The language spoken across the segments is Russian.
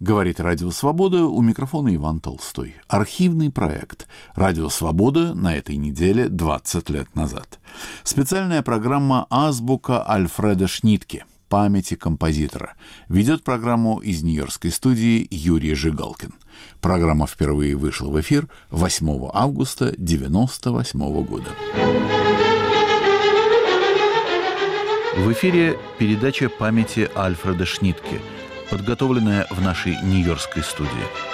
Говорит «Радио Свобода», у микрофона Иван Толстой. Архивный проект «Радио Свобода» на этой неделе 20 лет назад. Специальная программа «Азбука Альфреда Шнитке. Памяти композитора». Ведет программу из нью-йоркской студии Юрий Жигалкин. Программа впервые вышла в эфир 8 августа 1998 года. В эфире передача памяти Альфреда Шнитке, подготовленная в нашей нью-йоркской студии.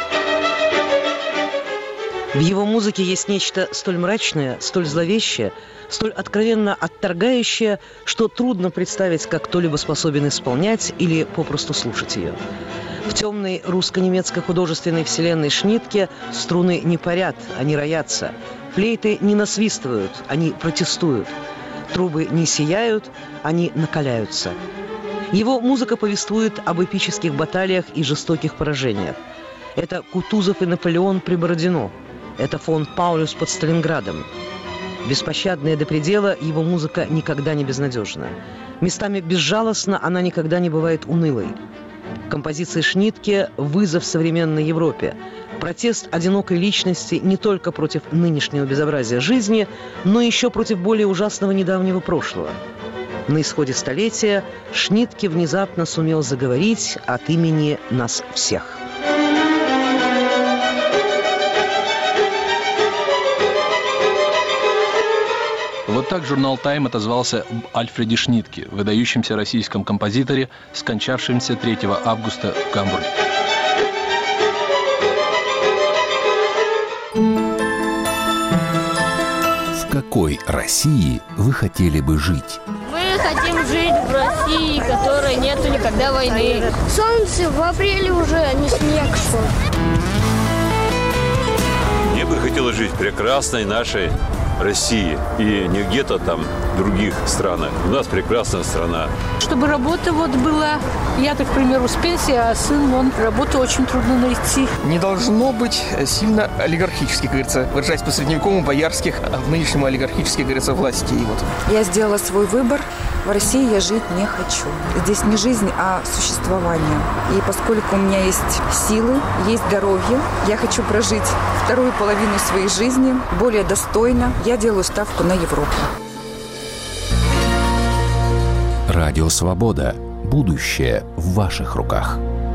В его музыке есть нечто столь мрачное, столь зловещее, столь откровенно отторгающее, что трудно представить, как кто-либо способен исполнять или попросту слушать ее. В темной русско-немецкой художественной вселенной Шнитке струны не парят, они роятся. Флейты не насвистывают, они протестуют. Трубы не сияют, они накаляются. Его музыка повествует об эпических баталиях и жестоких поражениях. Это Кутузов и Наполеон при Бородино. Это фон Паулюс под Сталинградом. Беспощадная до предела, его музыка никогда не безнадежна. Местами безжалостна, она никогда не бывает унылой. Композиции Шнитке – вызов современной Европе. Протест одинокой личности не только против нынешнего безобразия жизни, но еще против более ужасного недавнего прошлого. На исходе столетия Шнитке внезапно сумел заговорить от имени нас всех. Вот так журнал «Тайм» отозвался об Альфреде Шнитке, выдающемся российском композиторе, скончавшемся 3 августа в Гамбурге. В какой России вы хотели бы жить? Мы хотим жить в России, в которой нету никогда войны. Солнце в апреле уже, а не снег шел. Мне бы хотелось жить в прекрасной нашей России и не где-то там в других странах. У нас прекрасная страна. Чтобы работа была. Я-то, к примеру, с пенсии, а сын, работу очень трудно найти. Не должно быть сильно олигархически, как говорится, выражаясь по-средневековому, боярских, а в нынешнем олигархически, как говорится, властей. Я сделала свой выбор. В России я жить не хочу. Здесь не жизнь, а существование. И поскольку у меня есть силы, есть здоровье, я хочу прожить вторую половину своей жизни более достойно. Я делаю ставку на Европу. Радио Свобода. Будущее в ваших руках.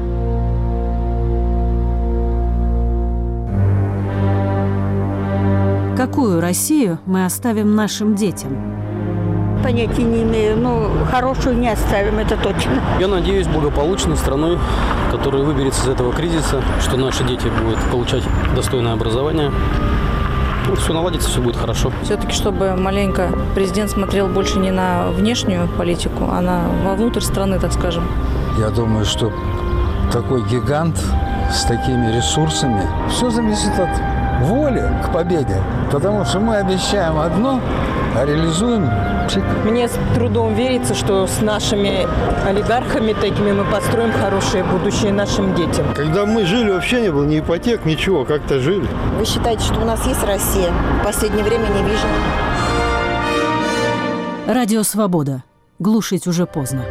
Какую Россию мы оставим нашим детям? Понятия не имею, но хорошую не оставим, это точно. Я надеюсь благополучной страной, которая выберется из этого кризиса, что наши дети будут получать достойное образование. Все наладится, все будет хорошо. Все-таки, чтобы маленько президент смотрел больше не на внешнюю политику, а вовнутрь страны, так скажем. Я думаю, что такой гигант с такими ресурсами, все зависит от воли к победе. Потому что мы обещаем одно, а реализуем. Мне с трудом верится, что с нашими олигархами такими мы построим хорошее будущее нашим детям. Когда мы жили, вообще не было ни ипотек, ничего, как-то жили. Вы считаете, что у нас есть Россия? В последнее время не вижу. Радио Свобода. Глушить уже поздно.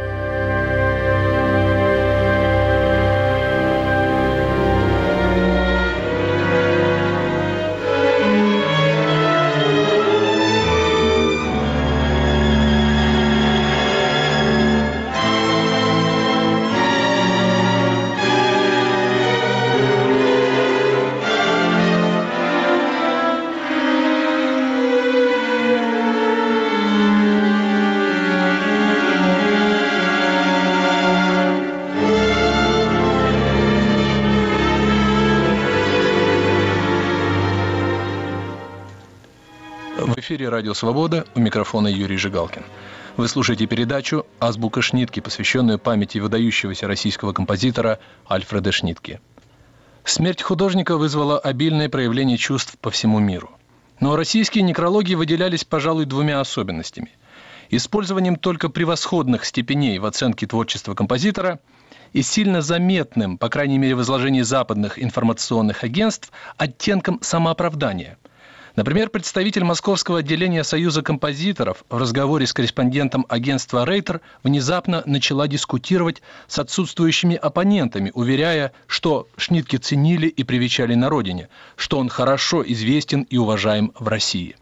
В эфире «Радио Свобода», у микрофона Юрий Жигалкин. Вы слушаете передачу «Азбука Шнитке», посвященную памяти выдающегося российского композитора Альфреда Шнитке. Смерть художника вызвала обильное проявление чувств по всему миру. Но российские некрологи выделялись, пожалуй, двумя особенностями. Использованием только превосходных степеней в оценке творчества композитора и сильно заметным, по крайней мере в изложении западных информационных агентств, оттенком самооправдания. Например, представитель московского отделения Союза композиторов в разговоре с корреспондентом агентства «Рейтер» внезапно начала дискутировать с отсутствующими оппонентами, уверяя, что Шнитке ценили и привечали на родине, что он хорошо известен и уважаем в России.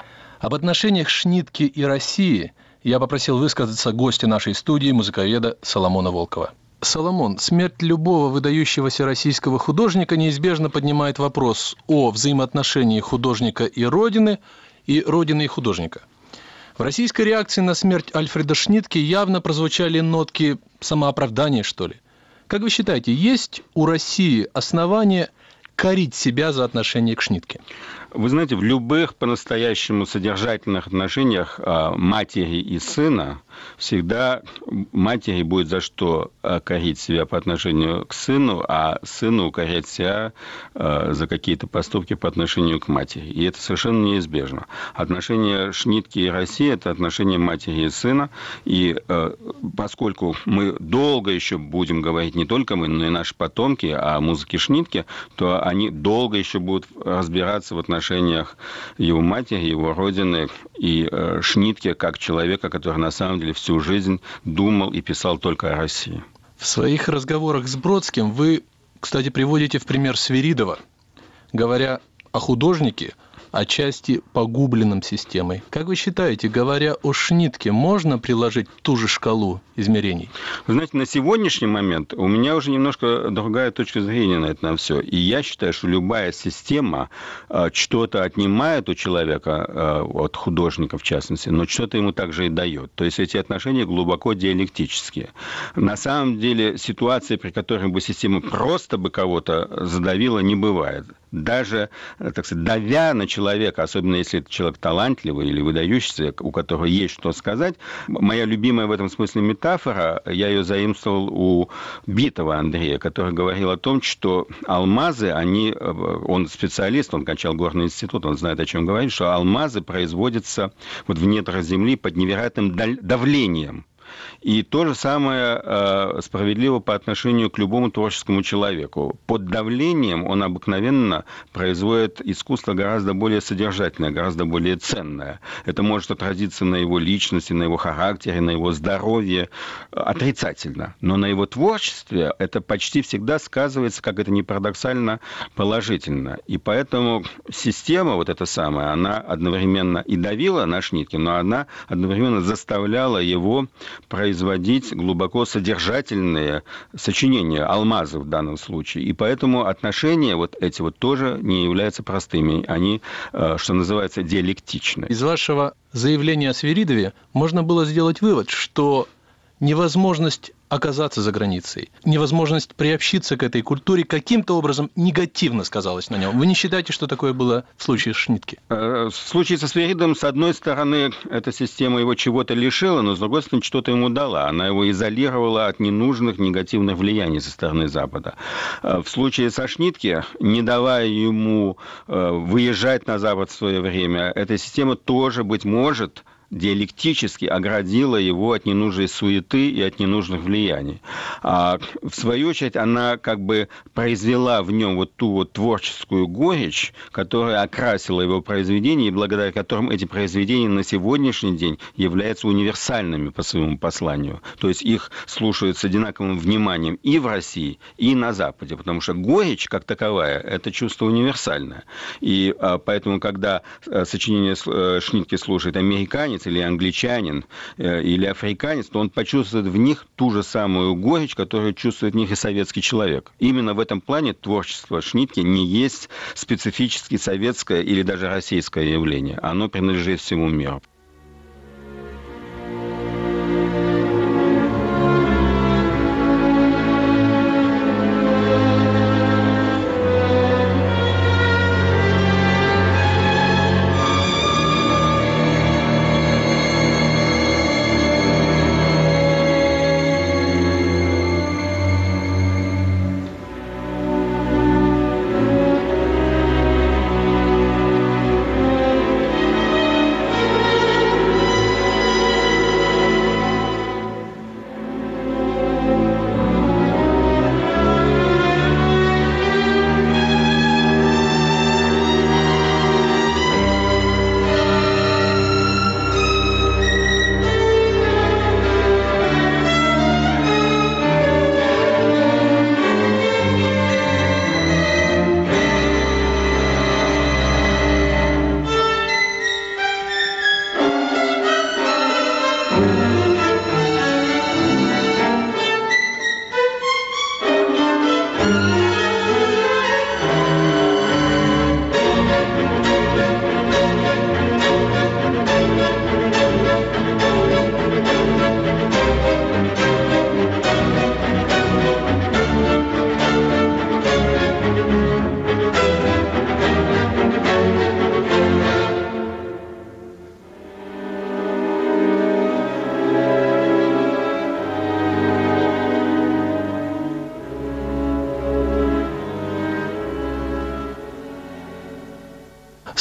Об отношениях Шнитке и России я попросил высказаться гостя нашей студии, музыковеда Соломона Волкова. Соломон, смерть любого выдающегося российского художника неизбежно поднимает вопрос о взаимоотношении художника и Родины и художника. В российской реакции на смерть Альфреда Шнитке явно прозвучали нотки самооправдания, что ли. Как вы считаете, есть у России основания корить себя за отношение к Шнитке? Вы знаете, в любых по-настоящему содержательных отношениях матери и сына всегда матери будет за что корить себя по отношению к сыну, а сыну укорять себя за какие-то поступки по отношению к матери. И это совершенно неизбежно. Отношения Шнитки и России – это отношения матери и сына. И поскольку мы долго еще будем говорить, не только мы, но и наши потомки, о музыке Шнитке, то они долго еще будут разбираться в отношениях его матери, его родины и Шнитке как человека, который на самом деле всю жизнь думал и писал только о России. В своих разговорах с Бродским вы, кстати, приводите в пример Свиридова, говоря о художнике, отчасти погубленном системой. Как вы считаете, говоря о Шнитке, можно приложить ту же шкалу измерений? Вы знаете, на сегодняшний момент у меня уже немножко другая точка зрения на это на все. И я считаю, что любая система что-то отнимает у человека, от художника в частности, но что-то ему также и дает. То есть эти отношения глубоко диалектические. На самом деле ситуации, при которой бы система просто бы кого-то задавила, не бывает. Даже, так сказать, давя на человека, особенно если это человек талантливый или выдающийся, у которого есть что сказать. Моя любимая в этом смысле метафора, я ее заимствовал у Битова Андрея, который говорил о том, что алмазы, он специалист, он кончал горный институт, он знает, о чем говорит, что алмазы производятся в недрах земли под невероятным давлением. И то же самое справедливо по отношению к любому творческому человеку. Под давлением он обыкновенно производит искусство гораздо более содержательное, гораздо более ценное. Это может отразиться на его личности, на его характере, на его здоровье отрицательно. Но на его творчестве это почти всегда сказывается, как это ни парадоксально, положительно. И поэтому система вот эта самая, она одновременно и давила на Шнитке, но она одновременно заставляла его производить глубоко содержательные сочинения, алмазы в данном случае. И поэтому отношения вот эти вот тоже не являются простыми. Они, что называется, диалектичны. Из вашего заявления о Свиридове можно было сделать вывод, что невозможность оказаться за границей, невозможность приобщиться к этой культуре каким-то образом негативно сказалась на нем. Вы не считаете, что такое было в случае с Шнитке? В случае со Свиридовым, с одной стороны, эта система его чего-то лишила, но с другой стороны, что-то ему дала. Она его изолировала от ненужных негативных влияний со стороны Запада. В случае со Шнитке, не давая ему выезжать на Запад в свое время, эта система тоже, быть может, диалектически оградила его от ненужной суеты и от ненужных влияний. А в свою очередь она как бы произвела в нем вот ту вот творческую горечь, которая окрасила его произведения, и благодаря которым эти произведения на сегодняшний день являются универсальными по своему посланию. То есть их слушают с одинаковым вниманием и в России, и на Западе, потому что горечь как таковая – это чувство универсальное. И поэтому, когда сочинение Шнитке слушает американец, или англичанин, или африканец, то он почувствует в них ту же самую горечь, которую чувствует в них и советский человек. Именно в этом плане творчество Шнитке не есть специфически советское или даже российское явление. Оно принадлежит всему миру.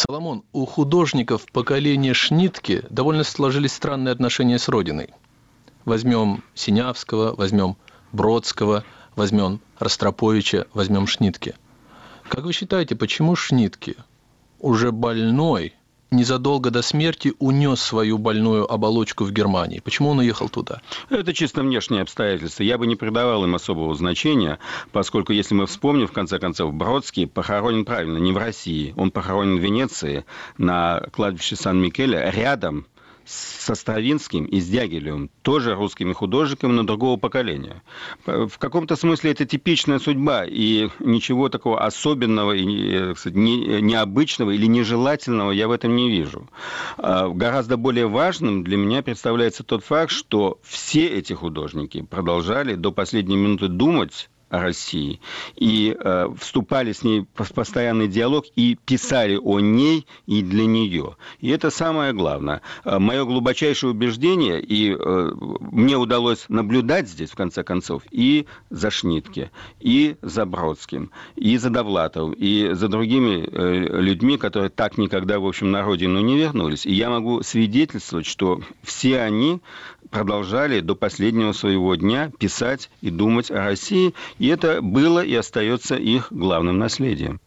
Соломон, у художников поколения Шнитке довольно сложились странные отношения с родиной. Возьмем Синявского, возьмем Бродского, возьмем Ростроповича, возьмем Шнитке. Как вы считаете, почему Шнитке, уже больной, незадолго до смерти унес свою больную оболочку в Германии? Почему он уехал туда? Это чисто внешние обстоятельства. Я бы не придавал им особого значения, поскольку, если мы вспомним, в конце концов, Бродский похоронен правильно, не в России. Он похоронен в Венеции на кладбище Сан-Микеле рядом со Стравинским и с Дягилевым, тоже русскими художниками, но другого поколения. В каком-то смысле это типичная судьба, и ничего такого особенного, и, кстати, необычного или нежелательного я в этом не вижу. Гораздо более важным для меня представляется тот факт, что все эти художники продолжали до последней минуты думать о России, и вступали с ней в постоянный диалог, и писали о ней и для нее. И это самое главное. Мое глубочайшее убеждение, и мне удалось наблюдать здесь, в конце концов, и за Шнитке, и за Бродским, и за Довлатовым, и за другими людьми, которые так никогда, в общем, на родину не вернулись. И я могу свидетельствовать, что все они продолжали до последнего своего дня писать и думать о России, и это было и остается их главным наследием.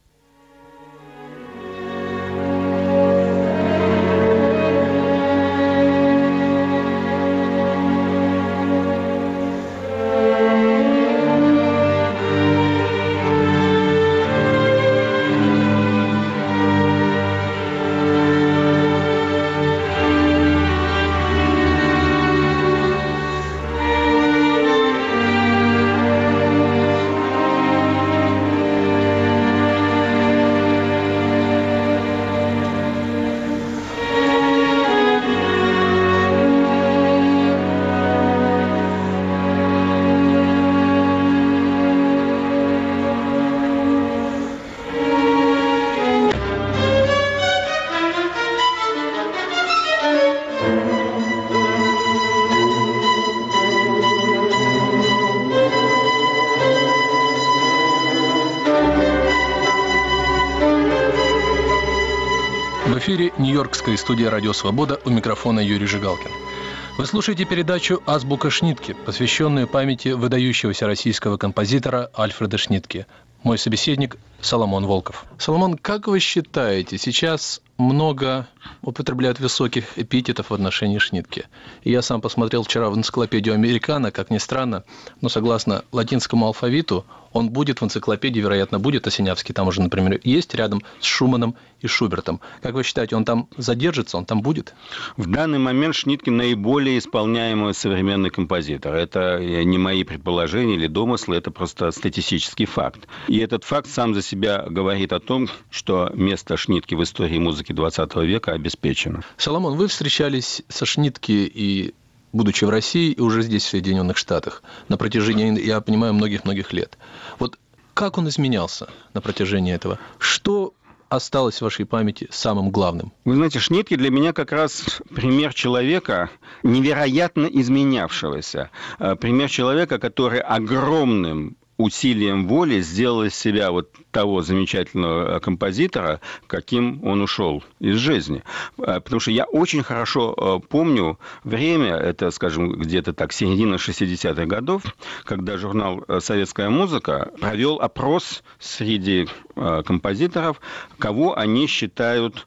В эфире Нью-Йоркская студия «Радио Свобода», у микрофона Юрий Жигалкин. Вы слушаете передачу «Азбука Шнитке», посвященную памяти выдающегося российского композитора Альфреда Шнитке. Мой собеседник Соломон Волков. Соломон, как вы считаете, сейчас много употребляют высоких эпитетов в отношении Шнитке? И я сам посмотрел вчера в энциклопедию «Американо», как ни странно, но согласно латинскому алфавиту, он будет в энциклопедии, вероятно, будет, а Синявский там уже, например, есть рядом с Шуманом и Шубертом. Как вы считаете, он там задержится, он там будет? В данный момент Шнитке наиболее исполняемый современный композитор. Это не мои предположения или домыслы, это просто статистический факт. И этот факт сам за себя говорит о том, что место Шнитке в истории музыки 20 века обеспечено. Соломон, вы встречались со Шнитке и будучи в России и уже здесь, в Соединенных Штатах, на протяжении, я понимаю, многих-многих лет. Вот как он изменялся на протяжении этого? Что осталось в вашей памяти самым главным? Вы знаете, Шнитке для меня как раз пример человека, невероятно изменявшегося. Пример человека, который огромным усилием воли сделал из себя вот того замечательного композитора, каким он ушел из жизни. Потому что я очень хорошо помню время, это, скажем, где-то так, середина 60-х годов, когда журнал «Советская музыка» провел опрос среди композиторов, кого они считают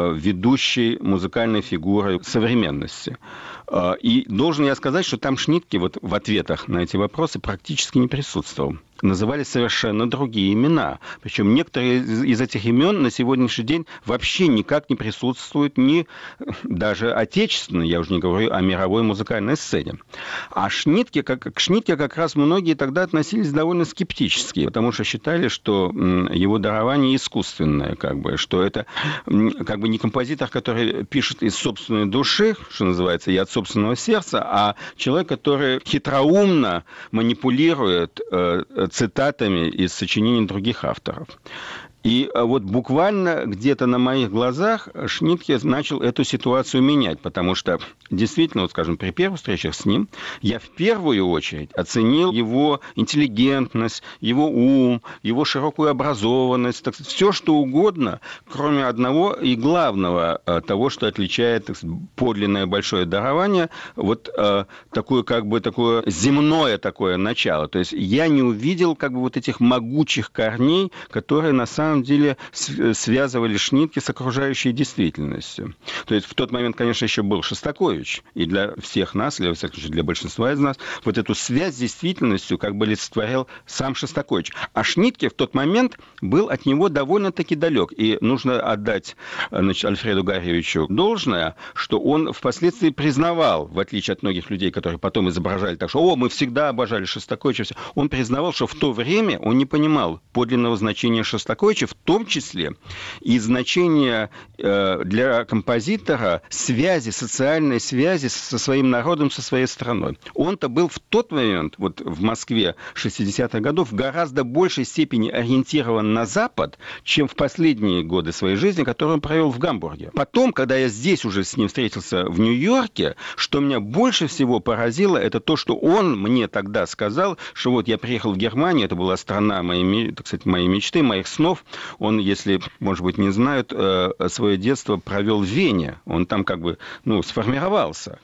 ведущей музыкальной фигурой современности. И должен я сказать, что там Шнитке вот в ответах на эти вопросы практически не присутствовал. Назывались совершенно другие имена. Причем некоторые из этих имен на сегодняшний день вообще никак не присутствуют ни даже отечественно, я уже не говорю о мировой музыкальной сцене. А к Шнитке как раз многие тогда относились довольно скептически, потому что считали, что его дарование искусственное, что это не композитор, который пишет из собственной души, что называется, и от собственного сердца, а человек, который хитроумно манипулирует цитатами из сочинений других авторов. И вот буквально где-то на моих глазах Шнитке начал эту ситуацию менять, потому что действительно, вот, скажем, при первых встречах с ним я в первую очередь оценил его интеллигентность, его ум, его широкую образованность, так сказать, все что угодно, кроме одного и главного того, что отличает, так сказать, подлинное большое дарование, вот такое земное такое начало. То есть я не увидел как бы вот этих могучих корней, которые на самом деле связывали Шнитке с окружающей действительностью. То есть в тот момент, конечно, еще был Шостакович, и для всех нас, или, во всяком случае, для большинства из нас, вот эту связь с действительностью как бы олицетворял сам Шостакович. А Шнитке в тот момент был от него довольно-таки далек. И нужно отдать, значит, Альфреду Гарьевичу должное, что он впоследствии признавал, в отличие от многих людей, которые потом изображали так, что мы всегда обожали Шостаковича. Он признавал, что в то время он не понимал подлинного значения Шостаковича, в том числе и значения для композитора связи, социальной связи со своим народом, со своей страной. Он-то был в тот момент, вот в Москве 60-х годов, в гораздо большей степени ориентирован на Запад, чем в последние годы своей жизни, которые он провел в Гамбурге. Потом, когда я здесь уже с ним встретился в Нью-Йорке, что меня больше всего поразило, это то, что он мне тогда сказал, что вот я приехал в Германию, это была страна моей, так сказать, моей мечты, моих снов. Он, если, может быть, не знают, свое детство провел в Вене. Он там как бы, сформировался.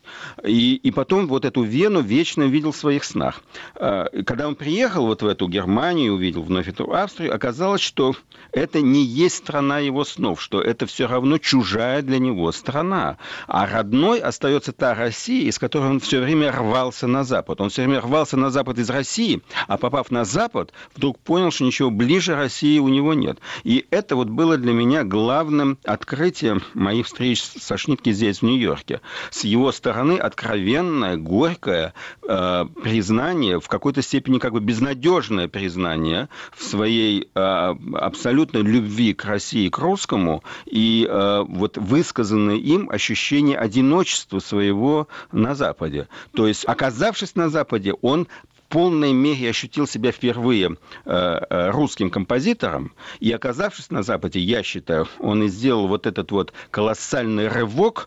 И потом вот эту Вену вечно видел в своих снах. Когда он приехал вот в эту Германию, увидел вновь эту Австрию, оказалось, что это не есть страна его снов, что это все равно чужая для него страна. А родной остается та Россия, из которой он все время рвался на Запад. Он все время рвался на Запад из России, а попав на Запад, вдруг понял, что ничего ближе России у него нет. И это вот было для меня главным открытием моих встреч со Шнитке здесь, в Нью-Йорке. С его стороны откровенное, горькое признание, в какой-то степени как бы безнадежное признание в своей абсолютной любви к России, к русскому, и вот высказанное им ощущение одиночества своего на Западе. То есть, оказавшись на Западе, он в полной мере ощутил себя впервые русским композитором, и, оказавшись на Западе, я считаю, он и сделал вот этот вот колоссальный рывок,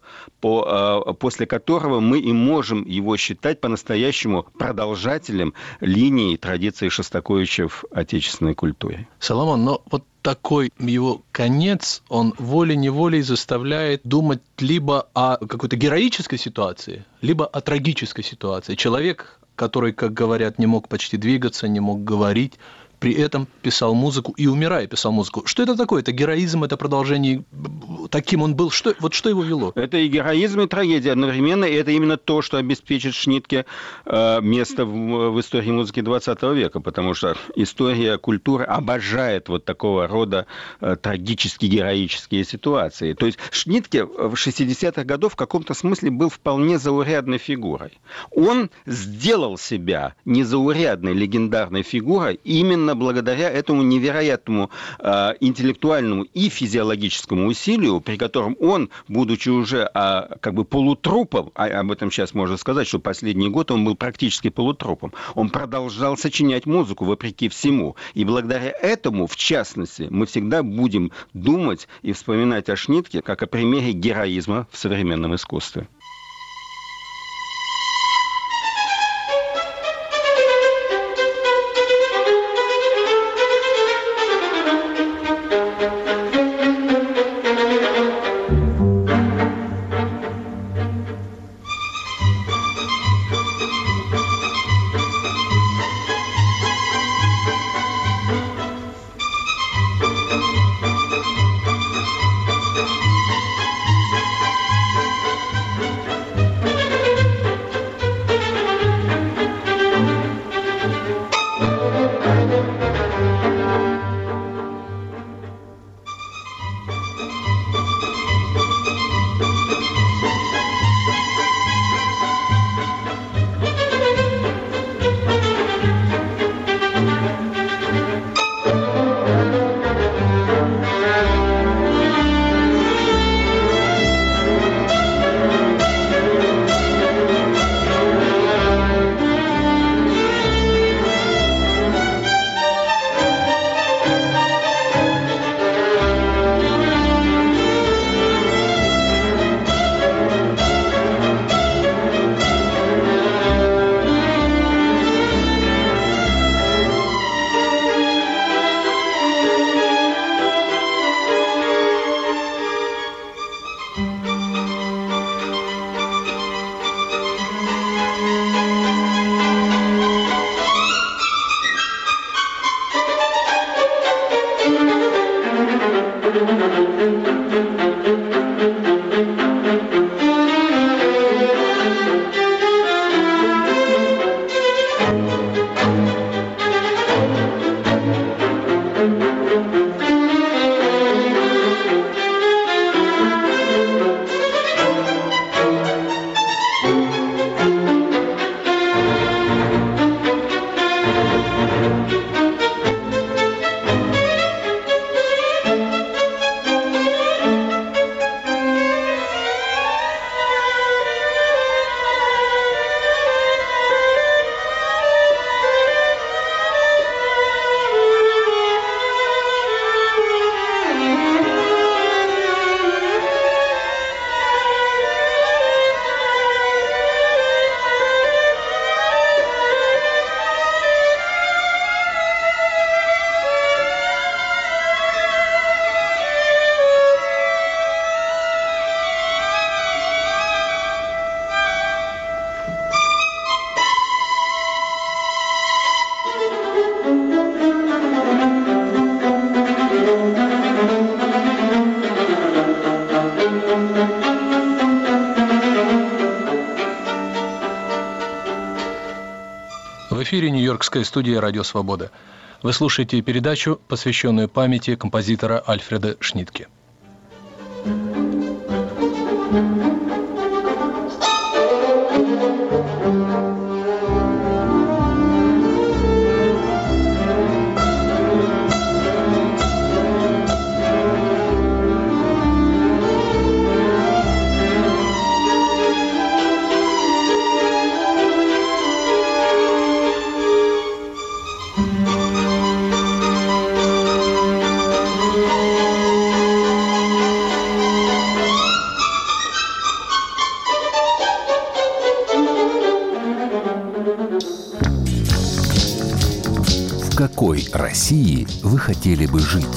после которого мы и можем его считать по-настоящему продолжателем линии традиции Шостаковича в отечественной культуре. Соломон, но вот такой его конец, он волей-неволей заставляет думать либо о какой-то героической ситуации, либо о трагической ситуации. Человек, который, как говорят, не мог почти двигаться, не мог говорить, при этом писал музыку и, умирая, писал музыку. Что это такое? Это героизм, это продолжение? Таким он был? Что его вело? Это и героизм, и трагедия одновременно, и это именно то, что обеспечит Шнитке место в истории музыки 20 века, потому что история культуры обожает вот такого рода трагические, героические ситуации. То есть Шнитке в 60-х годах в каком-то смысле был вполне заурядной фигурой. Он сделал себя незаурядной, легендарной фигурой именно благодаря этому невероятному интеллектуальному и физиологическому усилию, при котором он, будучи уже как бы полутрупом, об этом сейчас можно сказать, что последний год он был практически полутрупом, он продолжал сочинять музыку вопреки всему. И благодаря этому, в частности, мы всегда будем думать и вспоминать о Шнитке как о примере героизма в современном искусстве. В эфире Нью-Йоркская студия «Радио Свобода». Вы слушаете передачу, посвященную памяти композитора Альфреда Шнитке. В какой России вы хотели бы жить?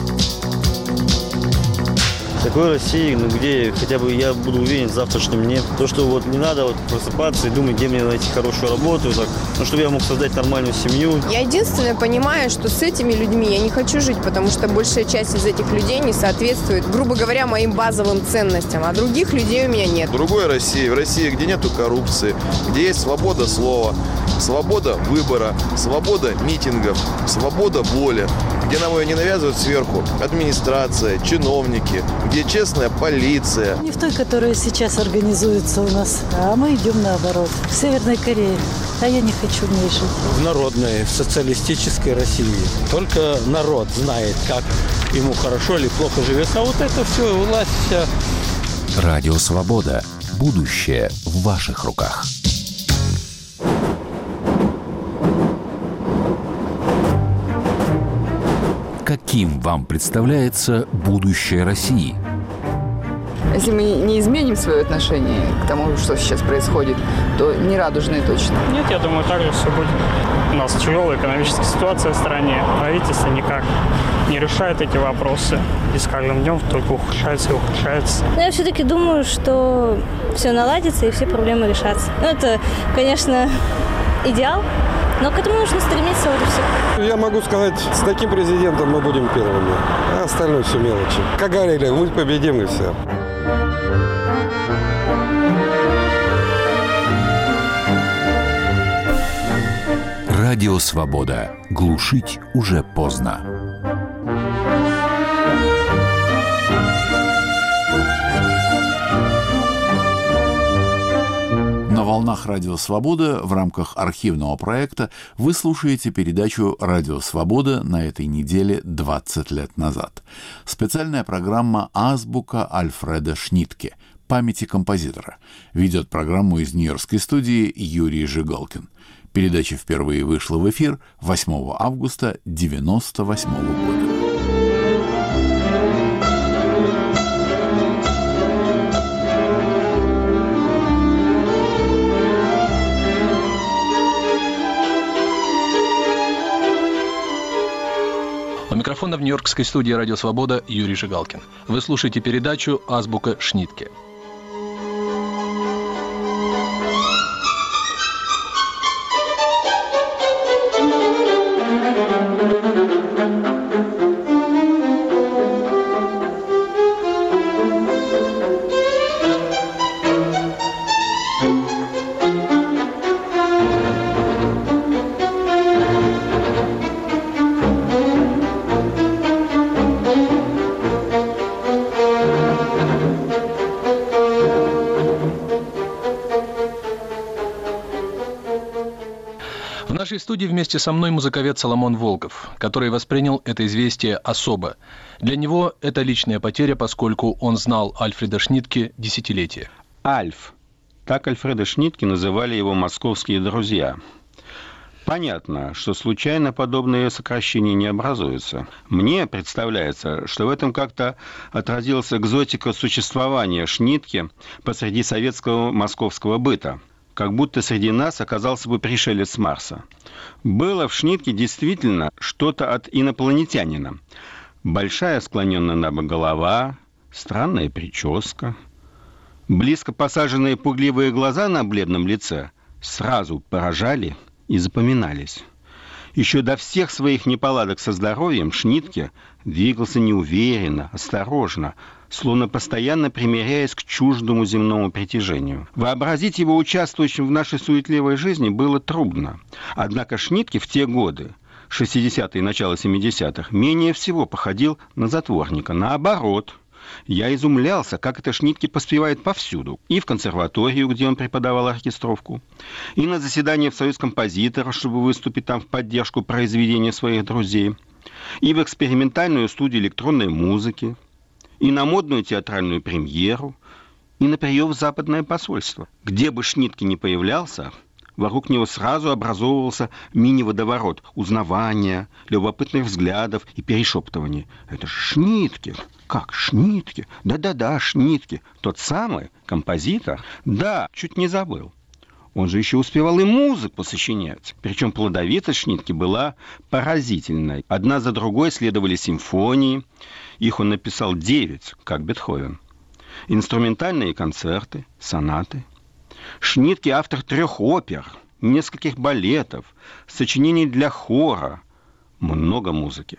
В такой России, где хотя бы я буду уверен в завтрашнем дне. То, что вот не надо вот просыпаться и думать, где мне найти хорошую работу, так, чтобы я мог создать нормальную семью. Я единственное понимаю, что с этими людьми я не хочу жить, потому что большая часть из этих людей не соответствует, грубо говоря, моим базовым ценностям, а других людей у меня нет. В другой России, в России, где нету коррупции, где есть свобода слова, свобода выбора, свобода митингов, свобода воли, где нам ее не навязывают сверху администрация, чиновники, где честная полиция. Не в той, которая сейчас организуется у нас, а мы идем наоборот. В Северной Корее. А я не хочу в ней жить. В народной, в социалистической России. Только народ знает, как ему хорошо или плохо живется. А вот это все, власть вся. Радио Свобода. Будущее в ваших руках. Каким вам представляется будущее России? Если мы не изменим свое отношение к тому, что сейчас происходит, то не радужные точно. Нет, я думаю, так же все будет. У нас тяжелая экономическая ситуация в стране. Правительство никак не решает эти вопросы. И с каждым днем только ухудшается и ухудшается. Но я все-таки думаю, что все наладится и все проблемы решатся. Ну, это, конечно, идеал. Но к этому нужно стремиться, вот и все. Я могу сказать, с таким президентом мы будем первыми, а остальное все мелочи. Как говорили, мы победим и все. Радио Свобода. Глушить уже поздно. На волнах «Радио Свобода» в рамках архивного проекта вы слушаете передачу «Радио Свобода» на этой неделе 20 лет назад. Специальная программа «Азбука Альфреда Шнитке. Памяти композитора». Ведет программу из Нью-Йоркской студии Юрий Жигалкин. Передача впервые вышла в эфир 8 августа 1998 года. У микрофона в Нью-Йоркской студии «Радио Свобода» Юрий Жигалкин. Вы слушаете передачу «Азбука Шнитке». нашей студии вместе со мной музыковед Соломон Волков, который воспринял это известие особо. Для него это личная потеря, поскольку он знал Альфреда Шнитке десятилетия. Альф. Так Альфреда Шнитке называли его московские друзья. Понятно, что случайно подобные сокращения не образуются. Мне представляется, что в этом как-то отразилась экзотика существования Шнитке посреди советского московского быта. Как будто среди нас оказался бы пришелец с Марса. Было в Шнитке действительно что-то от инопланетянина. Большая склоненная набок голова, странная прическа. Близко посаженные пугливые глаза на бледном лице сразу поражали и запоминались. Еще до всех своих неполадок со здоровьем Шнитке двигался неуверенно, осторожно, словно постоянно примиряясь к чуждому земному притяжению. Вообразить его участвующим в нашей суетливой жизни было трудно. Однако Шнитке в те годы, 60-е и начало 70-х, менее всего походил на затворника. Наоборот, я изумлялся, как это Шнитке поспевает повсюду. И в консерваторию, где он преподавал оркестровку, и на заседание в Союз композиторов, чтобы выступить там в поддержку произведения своих друзей, и в экспериментальную студию электронной музыки, и на модную театральную премьеру, и на прием в Западное посольство. Где бы Шнитке ни появлялся, вокруг него сразу образовывался мини-водоворот узнавания, любопытных взглядов и перешептываний. Это же Шнитке! Как Шнитке? Да-да-да, Шнитке. Тот самый композитор? Да, чуть не забыл. Он же еще успевал и музыку сочинять. Причем плодовитость Шнитке была поразительной. Одна за другой следовали симфонии. Их он написал 9, как Бетховен. Инструментальные концерты, сонаты. Шнитке автор 3 опер, нескольких балетов, сочинений для хора. Много музыки.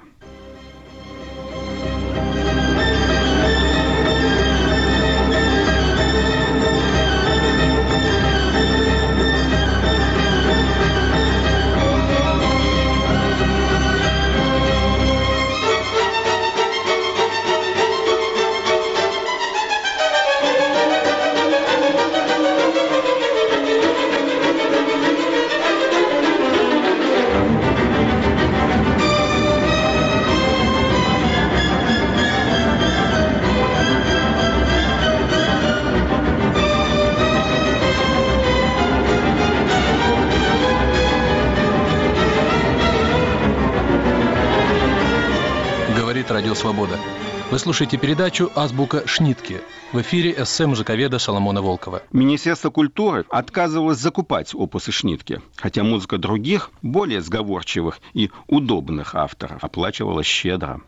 Радио «Свобода». Вы слушаете передачу «Азбука Шнитке». В эфире эссе музыковеда Соломона Волкова. Министерство культуры отказывалось закупать опусы Шнитке, хотя музыка других, более сговорчивых и удобных авторов оплачивалась щедро.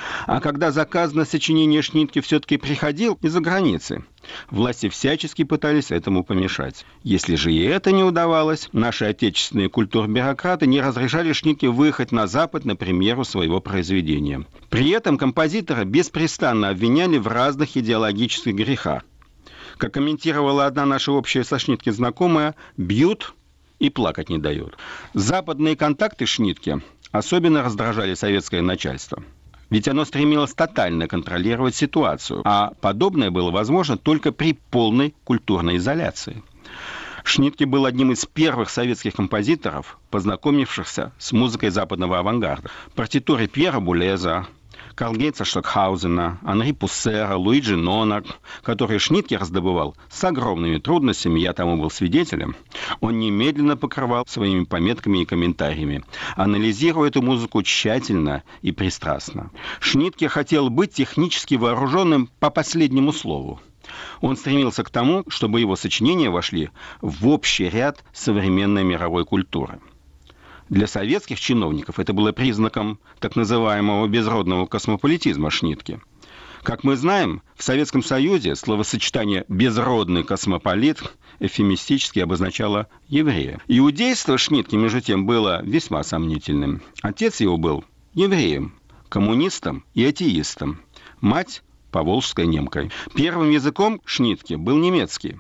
А когда заказ на сочинение Шнитке все-таки приходил из-за границы, власти всячески пытались этому помешать. Если же и это не удавалось, наши отечественные культурбюрократы не разрешали Шнитке выехать на Запад на премьеру своего произведения. При этом композитора беспрестанно обвиняли в разных идеологических грехах. Как комментировала одна наша общая со Шнитке знакомая, бьют и плакать не дают. Западные контакты Шнитке особенно раздражали советское начальство. Ведь оно стремилось тотально контролировать ситуацию, а подобное было возможно только при полной культурной изоляции. Шнитке был одним из первых советских композиторов, познакомившихся с музыкой западного авангарда. Партитуры Пьера Булеза, Карл-Гейнца Штокхаузена, Анри Пуссера, Луиджи Нона, которые Шнитке раздобывал с огромными трудностями, я тому был свидетелем, он немедленно покрывал своими пометками и комментариями, анализируя эту музыку тщательно и пристрастно. Шнитке хотел быть технически вооруженным по последнему слову. Он стремился к тому, чтобы его сочинения вошли в общий ряд современной мировой культуры. Для советских чиновников это было признаком так называемого безродного космополитизма Шнитке. Как мы знаем, в Советском Союзе словосочетание «безродный космополит» эвфемистически обозначало еврея. Иудейство Шнитке, между тем, было весьма сомнительным. Отец его был евреем, коммунистом и атеистом. Мать – поволжской немкой. Первым языком Шнитке был немецкий.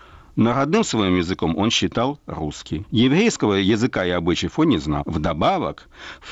Но родным своим языком он считал русский. Еврейского языка и обычаев он не знал. Вдобавок, в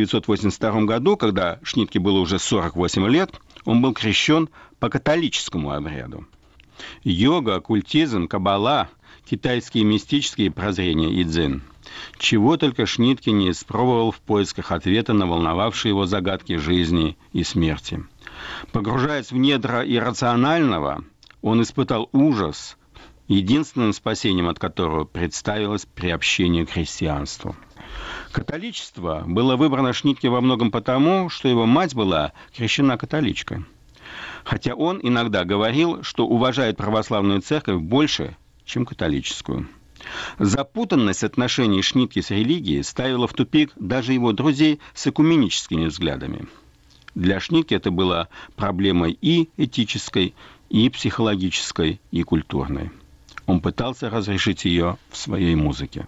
1982 году, когда Шнитке было уже 48 лет, он был крещен по католическому обряду. Йога, оккультизм, каббала, китайские мистические прозрения и дзен. Чего только Шнитке не испробовал в поисках ответа на волновавшие его загадки жизни и смерти. Погружаясь в недра иррационального, он испытал ужас, единственным спасением от которого представилось приобщение к христианству. Католичество было выбрано Шнитке во многом потому, что его мать была крещена католичкой. Хотя он иногда говорил, что уважает православную церковь больше, чем католическую. Запутанность отношений Шнитке с религией ставила в тупик даже его друзей с экуменическими взглядами. Для Шнитке это было проблемой и этической, и психологической, и культурной. Он пытался разрешить ее в своей музыке.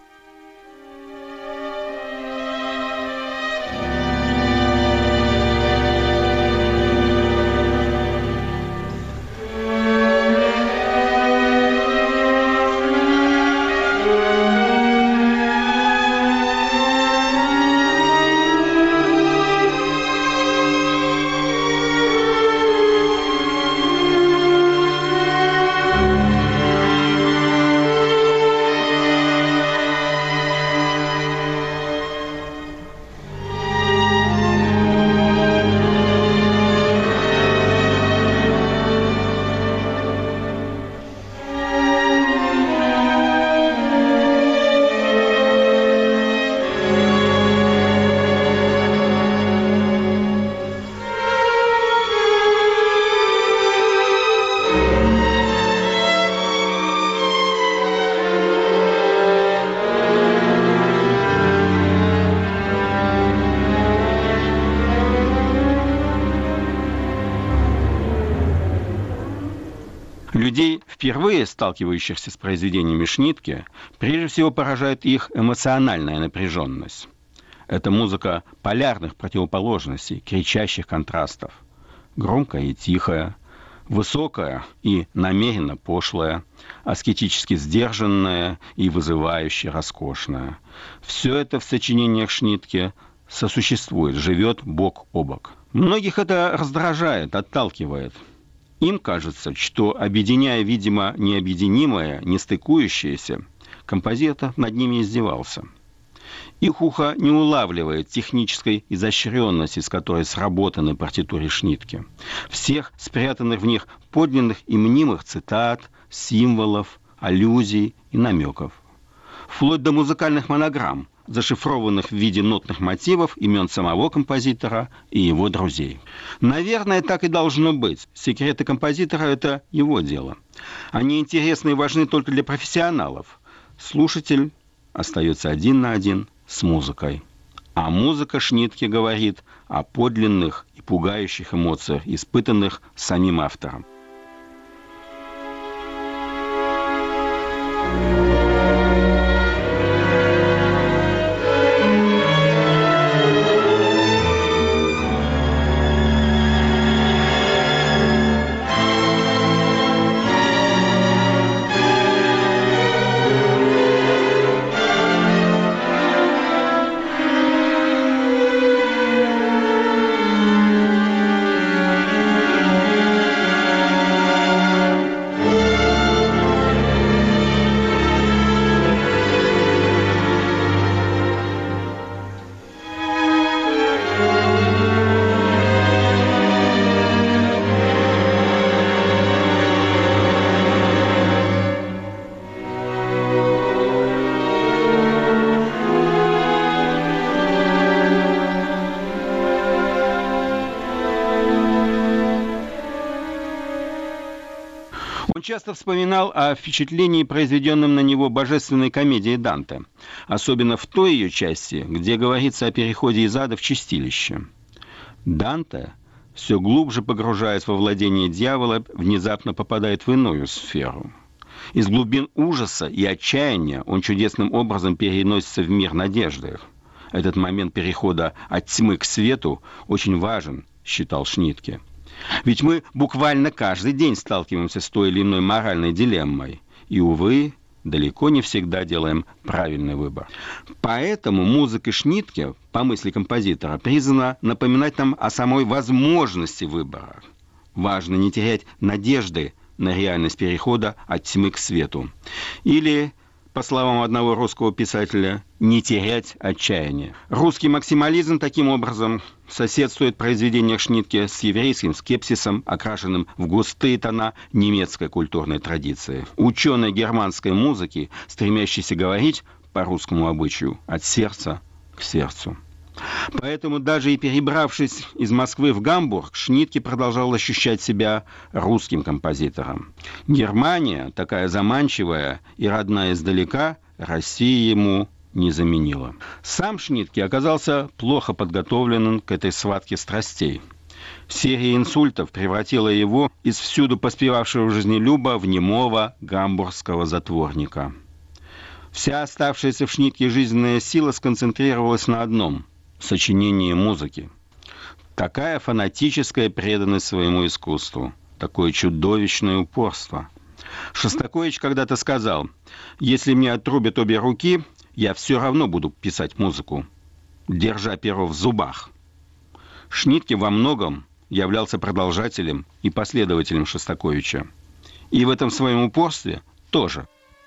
Людей, впервые сталкивающихся с произведениями Шнитке, прежде всего поражает их эмоциональная напряженность. Это музыка полярных противоположностей, кричащих контрастов. Громкая и тихая, высокая и намеренно пошлая, аскетически сдержанная и вызывающе роскошная. Все это в сочинениях Шнитке сосуществует, живет бок о бок. Многих это раздражает, отталкивает. Им кажется, что, объединяя, видимо, необъединимое, нестыкующееся, композитор над ними издевался. Их ухо не улавливает технической изощренности, с которой сработаны партитуры Шнитке. Всех спрятанных в них подлинных и мнимых цитат, символов, аллюзий и намеков. Вплоть до музыкальных монограмм, зашифрованных в виде нотных мотивов имен самого композитора и его друзей. Наверное, так и должно быть. Секреты композитора – это его дело. Они интересны и важны только для профессионалов. Слушатель остается один на один с музыкой. А музыка Шнитке говорит о подлинных и пугающих эмоциях, испытанных самим автором. Он часто вспоминал о впечатлении, произведенном на него божественной комедией Данте, особенно в той ее части, где говорится о переходе из ада в чистилище. Данте, все глубже погружаясь во владение дьявола, внезапно попадает в иную сферу. Из глубин ужаса и отчаяния он чудесным образом переносится в мир надежды. Этот момент перехода от тьмы к свету очень важен, считал Шнитке. Ведь мы буквально каждый день сталкиваемся с той или иной моральной дилеммой. И, увы, далеко не всегда делаем правильный выбор. Поэтому музыка Шнитке, по мысли композитора, призвана напоминать нам о самой возможности выбора. Важно не терять надежды на реальность перехода от тьмы к свету. Или, по словам одного русского писателя, не терять отчаяние. Русский максимализм, таким образом, соседствует в произведениях Шнитке с еврейским скепсисом, окрашенным в густые тона немецкой культурной традиции. Ученый германской музыки, стремящийся говорить по русскому обычаю от сердца к сердцу. Поэтому даже и перебравшись из Москвы в Гамбург, Шнитке продолжал ощущать себя русским композитором. Германия, такая заманчивая и родная издалека, Россия ему не заменила. Сам Шнитке оказался плохо подготовленным к этой схватке страстей. Серия инсультов превратила его из всюду поспевавшего жизнелюба в немого гамбургского затворника. Вся оставшаяся в Шнитке жизненная сила сконцентрировалась на одном – сочинении музыки. Такая фанатическая преданность своему искусству, такое чудовищное упорство. Шостакович когда-то сказал: «Если мне отрубят обе руки, я все равно буду писать музыку, держа перо в зубах». Шнитке во многом являлся продолжателем и последователем Шостаковича. И в этом своем упорстве тоже.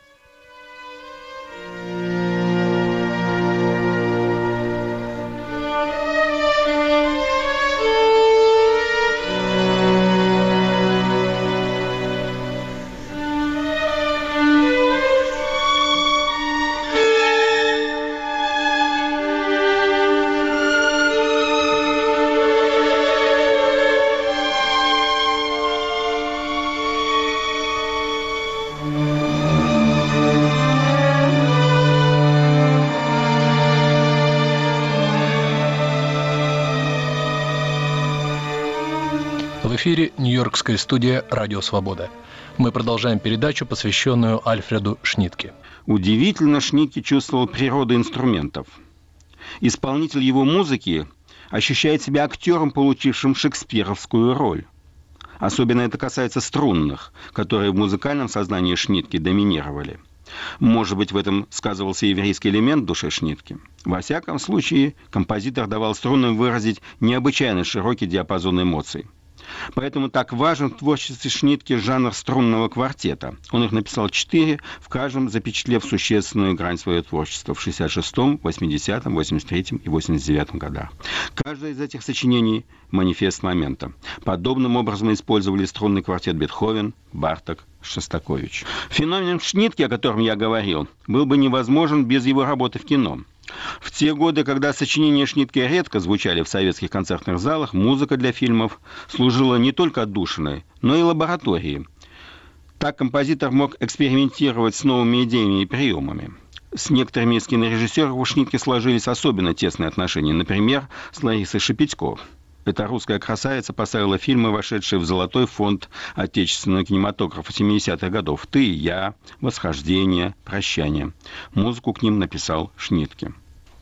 В эфире Нью-Йоркская студия «Радио Свобода». Мы продолжаем передачу, посвященную Альфреду Шнитке. Удивительно Шнитке чувствовал природу инструментов. Исполнитель его музыки ощущает себя актером, получившим шекспировскую роль. Особенно это касается струнных, которые в музыкальном сознании Шнитке доминировали. Может быть, в этом сказывался еврейский элемент в душе Шнитке. Во всяком случае, композитор давал струнным выразить необычайно широкий диапазон эмоций. Поэтому так важен в творчестве Шнитке жанр струнного квартета. Он их написал 4, в каждом запечатлев существенную грань своего творчества в 66-м, 80-м, 83-м и 89-м годах. Каждое из этих сочинений – манифест момента. Подобным образом использовали струнный квартет Бетховен, Барток, Шостакович. Феномен Шнитке, о котором я говорил, был бы невозможен без его работы в кино. В те годы, когда сочинения Шнитке редко звучали в советских концертных залах, музыка для фильмов служила не только отдушиной, но и лабораторией. Так композитор мог экспериментировать с новыми идеями и приемами. С некоторыми из кинорежиссеров у Шнитке сложились особенно тесные отношения, например, с Ларисой Шепетько. Эта русская красавица поставила фильмы, вошедшие в золотой фонд отечественного кинематографа 70-х годов: «Ты и я», «Восхождение», «Прощание». Музыку к ним написал Шнитке.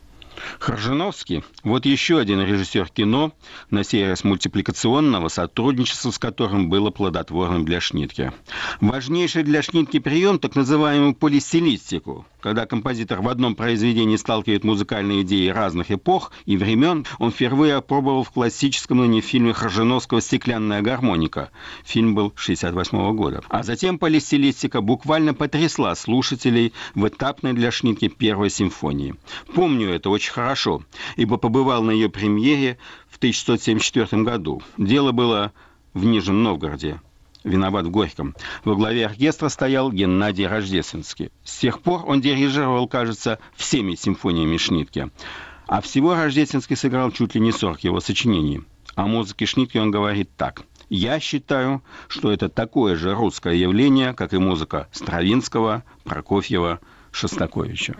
Хржановский – вот еще один режиссер кино, на сей раз мультипликационного, сотрудничество с которым было плодотворным для Шнитке. Важнейший для Шнитке прием – так называемую полистилистику. Когда композитор в одном произведении сталкивает музыкальные идеи разных эпох и времен, он впервые опробовал в классическом ныне фильме Хржановского «Стеклянная гармоника». Фильм был 1968 года. А затем полистилистика буквально потрясла слушателей в этапной для Шнитке первой симфонии. Помню это очень хорошо, ибо побывал на ее премьере в 1974 году. Дело было в Нижнем Новгороде. Виноват в Горьком. Во главе оркестра стоял Геннадий Рождественский. С тех пор он дирижировал, кажется, всеми симфониями Шнитке. А всего Рождественский сыграл чуть ли не 40 его сочинений. О музыке Шнитке он говорит так: «Я считаю, что это такое же русское явление, как и музыка Стравинского, Прокофьева, Шостаковича».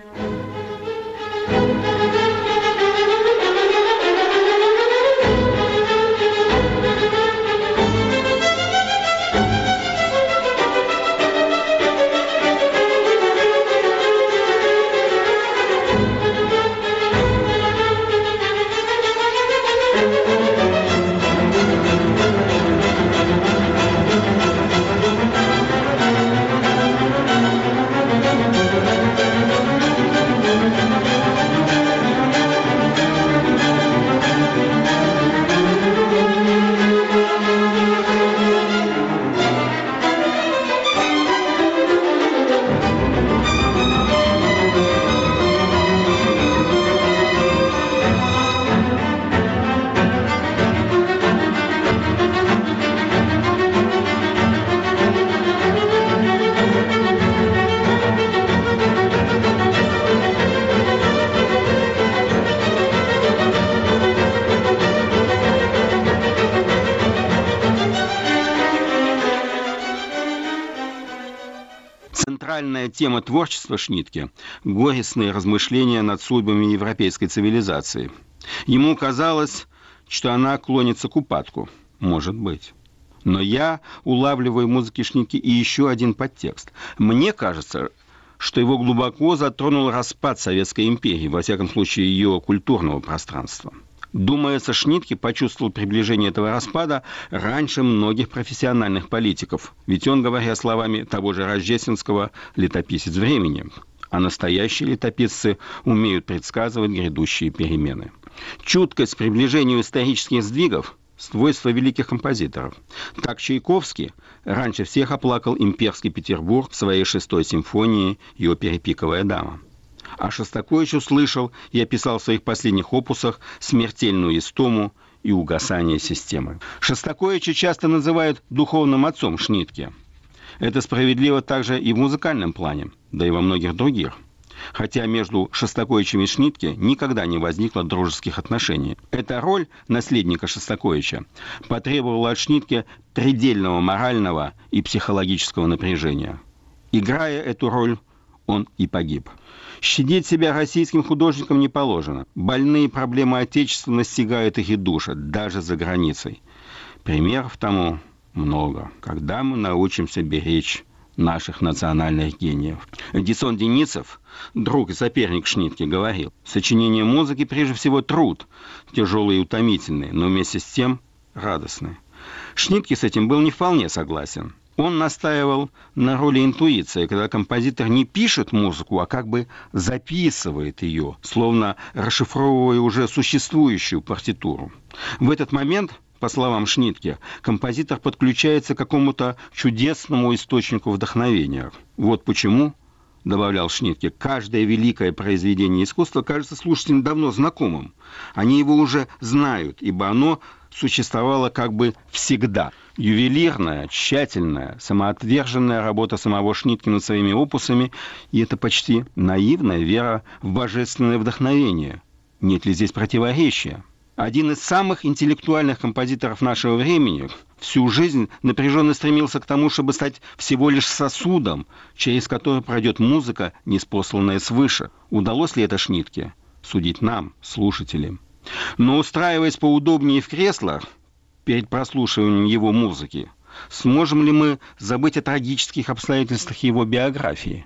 Центральная тема творчества Шнитке – горестные размышления над судьбами европейской цивилизации. Ему казалось, что она клонится к упадку. Может быть. Но я улавливаю в музыке Шнитке и еще один подтекст. Мне кажется, что его глубоко затронул распад Советской империи, во всяком случае ее культурного пространства. Думается, Шнитке почувствовал приближение этого распада раньше многих профессиональных политиков. Ведь он, говоря словами того же Рождественского, летописец времени. А настоящие летописцы умеют предсказывать грядущие перемены. Чуткость к приближению исторических сдвигов – свойство великих композиторов. Так Чайковский раньше всех оплакал имперский Петербург в своей 6-й симфонии и опере «Пиковая дама». А Шостакович услышал и описал в своих последних опусах смертельную истому и угасание системы. Шостаковича часто называют духовным отцом Шнитке. Это справедливо также и в музыкальном плане, да и во многих других. Хотя между Шостаковичем и Шнитке никогда не возникло дружеских отношений. Эта роль наследника Шостаковича потребовала от Шнитке предельного морального и психологического напряжения. Играя эту роль, он и погиб. Щадить себя российским художникам не положено. Больные проблемы Отечества настигают их и душат, даже за границей. Примеров тому много. Когда мы научимся беречь наших национальных гениев. Эдисон Деницев, друг и соперник Шнитке, говорил: сочинение музыки прежде всего труд, тяжелый и утомительный, но вместе с тем радостный. Шнитке с этим был не вполне согласен. Он настаивал на роли интуиции, когда композитор не пишет музыку, а как бы записывает ее, словно расшифровывая уже существующую партитуру. В этот момент, по словам Шнитке, композитор подключается к какому-то чудесному источнику вдохновения. Вот почему, добавлял Шнитке, каждое великое произведение искусства кажется слушателям давно знакомым. Они его уже знают, ибо оно существовало как бы всегда. Ювелирная, тщательная, самоотверженная работа самого Шнитке над своими опусами, и это почти наивная вера в божественное вдохновение. Нет ли здесь противоречия? Один из самых интеллектуальных композиторов нашего времени всю жизнь напряженно стремился к тому, чтобы стать всего лишь сосудом, через который пройдет музыка, ниспосланная свыше. Удалось ли это Шнитке? Судить нам, слушателям. Но устраиваясь поудобнее в креслах перед прослушиванием его музыки, сможем ли мы забыть о трагических обстоятельствах его биографии?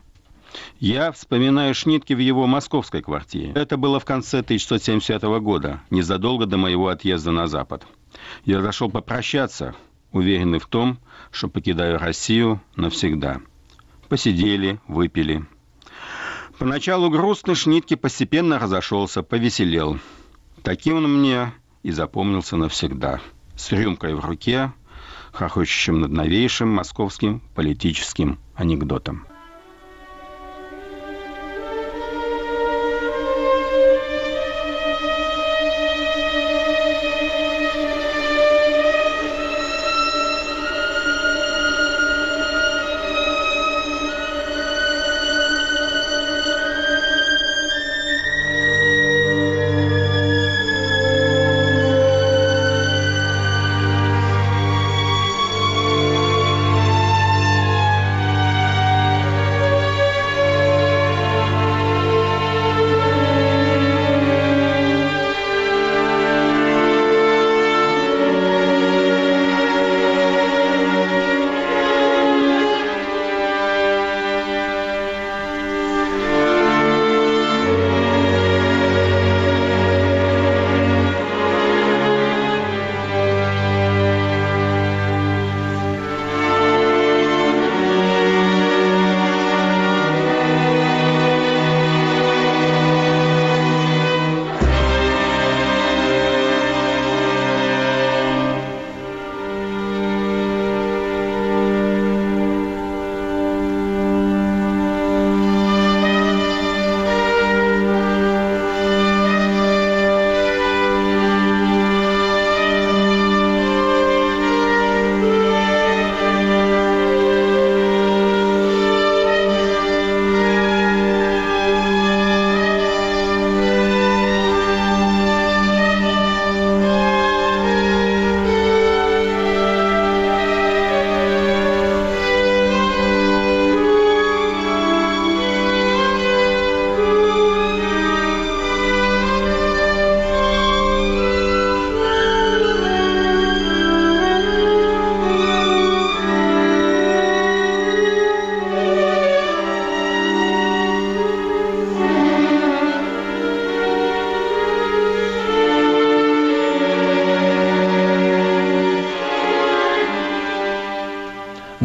Я вспоминаю Шнитке в его московской квартире. Это было в конце 1970 года, незадолго до моего отъезда на Запад. Я зашел попрощаться, уверенный в том, что покидаю Россию навсегда. Посидели, выпили. Поначалу грустный Шнитке постепенно разошелся, повеселел. Таким он мне и запомнился навсегда. С рюмкой в руке, хохочущим над новейшим московским политическим анекдотом.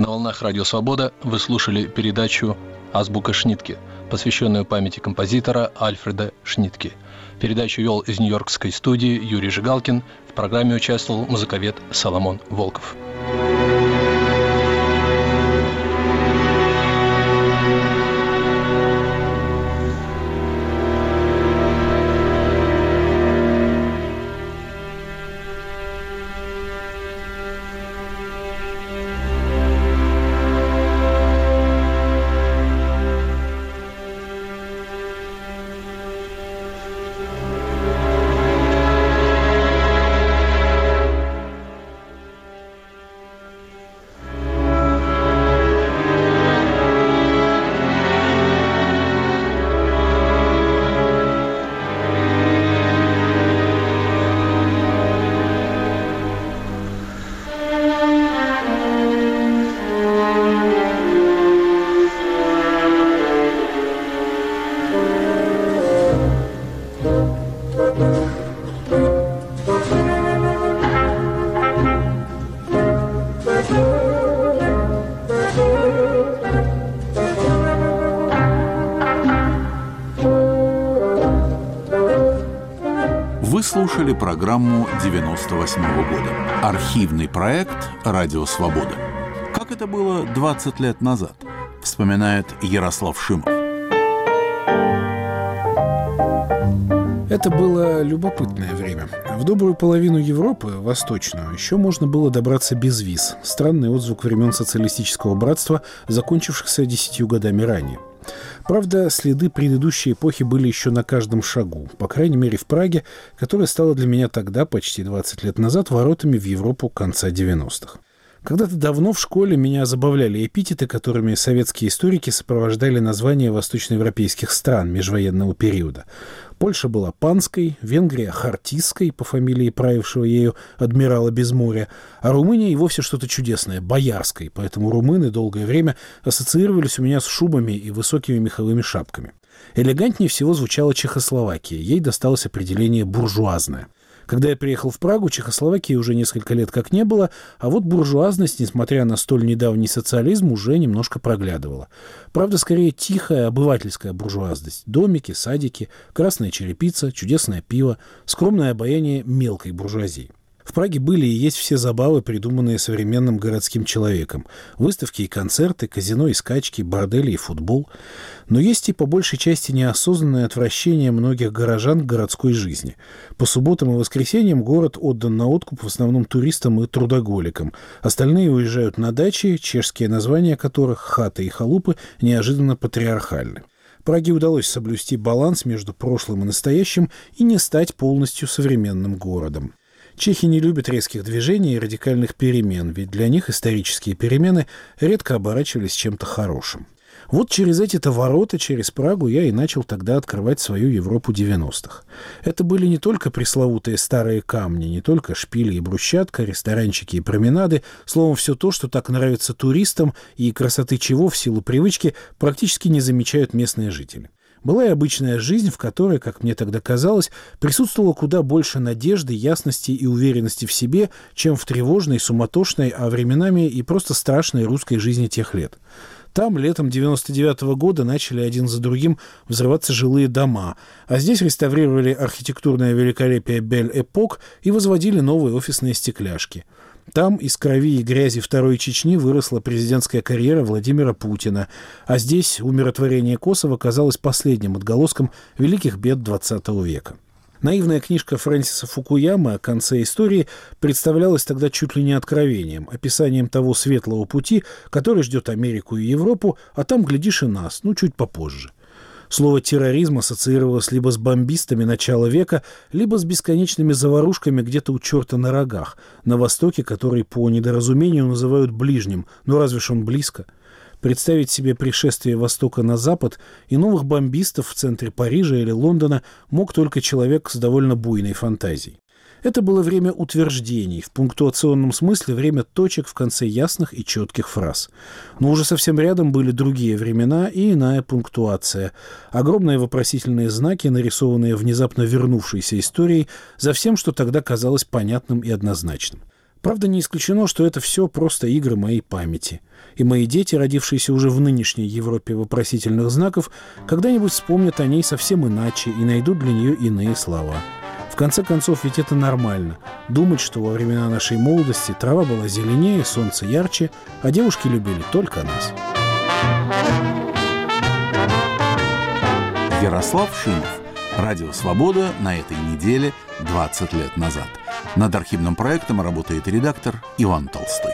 На волнах Радио Свобода вы слушали передачу «Азбука Шнитке», посвященную памяти композитора Альфреда Шнитке. Передачу вел из нью-йоркской студии Юрий Жигалкин. В программе участвовал музыковед Соломон Волков. Вы слушали программу 98-го года. Архивный проект «Радио Свобода». Как это было 20 лет назад, вспоминает Ярослав Шимов. Это было любопытное время. В добрую половину Европы, восточную, еще можно было добраться без виз. Странный отзвук времен социалистического братства, закончившихся 10 годами ранее. Правда, следы предыдущей эпохи были еще на каждом шагу, по крайней мере в Праге, которая стала для меня тогда, почти 20 лет назад, воротами в Европу конца 90-х. Когда-то давно в школе меня забавляли эпитеты, которыми советские историки сопровождали названия восточноевропейских стран межвоенного периода. Польша была панской, Венгрия — хартистской, по фамилии правившего ею адмирала Безморья, а Румыния и вовсе что-то чудесное — боярской, поэтому румыны долгое время ассоциировались у меня с шубами и высокими меховыми шапками. Элегантнее всего звучала Чехословакия, ей досталось определение «буржуазная». Когда я приехал в Прагу, Чехословакии уже несколько лет как не было, а вот буржуазность, несмотря на столь недавний социализм, уже немножко проглядывала. Правда, скорее тихая обывательская буржуазность. Домики, садики, красная черепица, чудесное пиво, скромное обаяние мелкой буржуазии. В Праге были и есть все забавы, придуманные современным городским человеком. Выставки и концерты, казино и скачки, бордели и футбол. Но есть и по большей части неосознанное отвращение многих горожан к городской жизни. По субботам и воскресеньям город отдан на откуп в основном туристам и трудоголикам. Остальные уезжают на дачи, чешские названия которых, хаты и халупы, неожиданно патриархальны. Праге удалось соблюсти баланс между прошлым и настоящим и не стать полностью современным городом. Чехи не любят резких движений и радикальных перемен, ведь для них исторические перемены редко оборачивались чем-то хорошим. Вот через эти-то ворота, через Прагу, я и начал тогда открывать свою Европу 90-х. Это были не только пресловутые старые камни, не только шпили и брусчатка, ресторанчики и променады, словом, все то, что так нравится туристам и красоты чего в силу привычки практически не замечают местные жители. Была и обычная жизнь, в которой, как мне тогда казалось, присутствовало куда больше надежды, ясности и уверенности в себе, чем в тревожной, суматошной, а временами и просто страшной русской жизни тех лет. Там летом 99-го года начали один за другим взрываться жилые дома, а здесь реставрировали архитектурное великолепие Бель-Эпок и возводили новые офисные стекляшки. Там из крови и грязи Второй Чечни выросла президентская карьера Владимира Путина, а здесь умиротворение Косово казалось последним отголоском великих бед XX века. Наивная книжка Фрэнсиса Фукуямы о конце истории представлялась тогда чуть ли не откровением, описанием того светлого пути, который ждет Америку и Европу, а там, глядишь, и нас, чуть попозже. Слово «терроризм» ассоциировалось либо с бомбистами начала века, либо с бесконечными заварушками где-то у черта на рогах, на Востоке, который по недоразумению называют ближним, разве ж он близко? Представить себе пришествие Востока на Запад и новых бомбистов в центре Парижа или Лондона мог только человек с довольно буйной фантазией. Это было время утверждений, в пунктуационном смысле время точек в конце ясных и четких фраз. Но уже совсем рядом были другие времена и иная пунктуация. Огромные вопросительные знаки, нарисованные внезапно вернувшейся историей, за всем, что тогда казалось понятным и однозначным. Правда, не исключено, что это все просто игры моей памяти. И мои дети, родившиеся уже в нынешней Европе вопросительных знаков, когда-нибудь вспомнят о ней совсем иначе и найдут для нее иные слова. В конце концов, ведь это нормально. Думать, что во времена нашей молодости трава была зеленее, солнце ярче, а девушки любили только нас. Ярослав Шимов. Радио «Свобода» на этой неделе 20 лет назад. Над архивным проектом работает редактор Иван Толстой.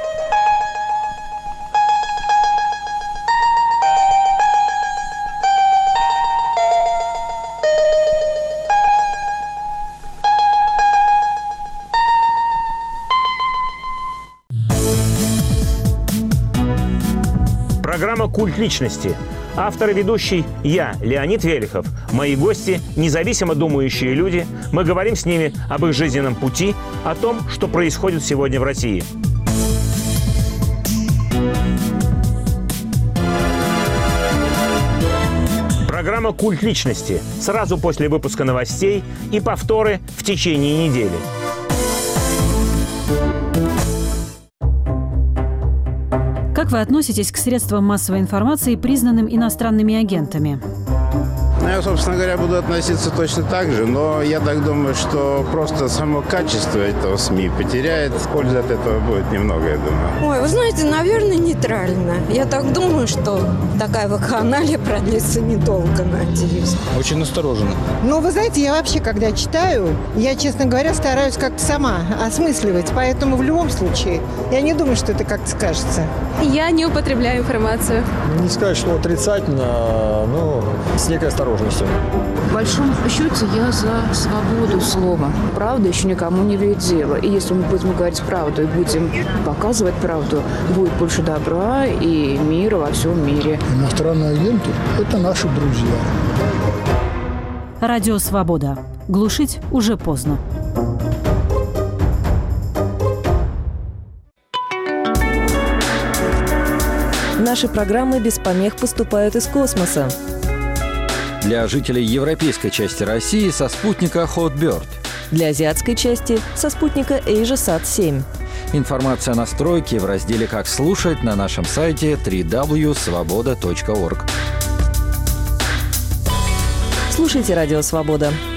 Программа «Культ личности». Автор и ведущий я, Леонид Велихов. Мои гости – независимо думающие люди. Мы говорим с ними об их жизненном пути, о том, что происходит сегодня в России. Программа «Культ личности» сразу после выпуска новостей и повторы в течение недели. Как вы относитесь к средствам массовой информации, признанным иностранными агентами? Я, собственно говоря, буду относиться точно так же, но я так думаю, что просто само качество этого СМИ потеряет. Пользы от этого будет немного, я думаю. Ой, вы знаете, наверное, нейтрально. Я так думаю, что такая вакханалия продлится недолго, надеюсь. Очень настороженно. Ну, вы знаете, я вообще, когда читаю, я, честно говоря, стараюсь как-то сама осмысливать. Поэтому в любом случае, я не думаю, что это как-то скажется. Я не употребляю информацию. Не сказать, что отрицательно, но с некой осторожностью. В большом счете я за свободу слова. Правда еще никому не вредила. И если мы будем говорить правду и будем показывать правду, будет больше добра и мира во всем мире. Иностранные агенты – это наши друзья. Радио «Свобода». Глушить уже поздно. Наши программы без помех поступают из космоса. Для жителей европейской части России со спутника Hotbird. Для азиатской части со спутника AsiaSat-7. Информация о настройке в разделе «Как слушать» на нашем сайте www.svoboda.org. Слушайте «Радио Свобода».